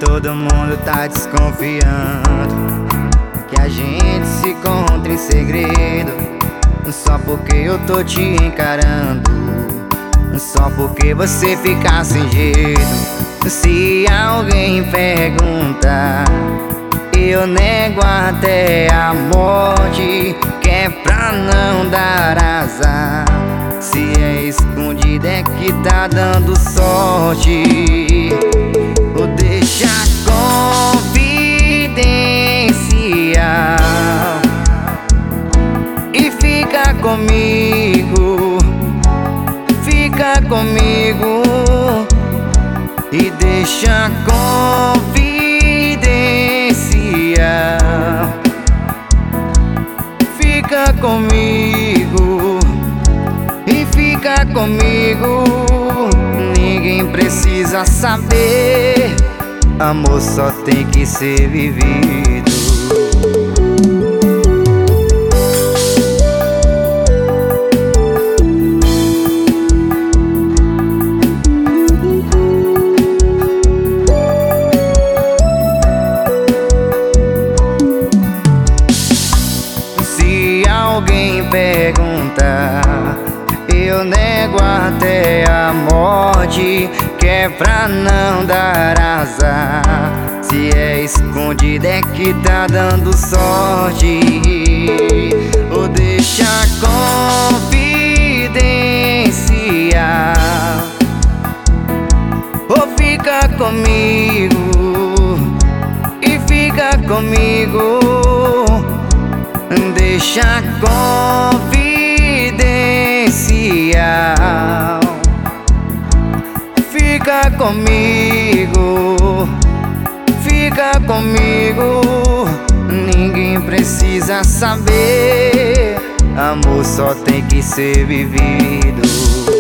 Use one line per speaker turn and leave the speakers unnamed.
Todo mundo tá desconfiando que a gente se encontra em segredo, só porque eu tô te encarando, só porque você fica sem jeito. Se alguém perguntar, eu nego até a morte, que é pra não dar azar. Se é escondido é que tá dando sorte. Ou deixa confidencial e fica comigo, fica comigo. E deixa confidencial, fica comigo e fica comigo. Ninguém precisa saber, amor só tem que ser vivido. Se alguém perguntar, eu nego até a morte, que é pra não dar azar. Se é escondido é que tá dando sorte. Ou deixa confidencial, ou fica comigo e fica comigo. Deixa confidencial, fica comigo, fica comigo. Ninguém precisa saber, amor só tem que ser vivido.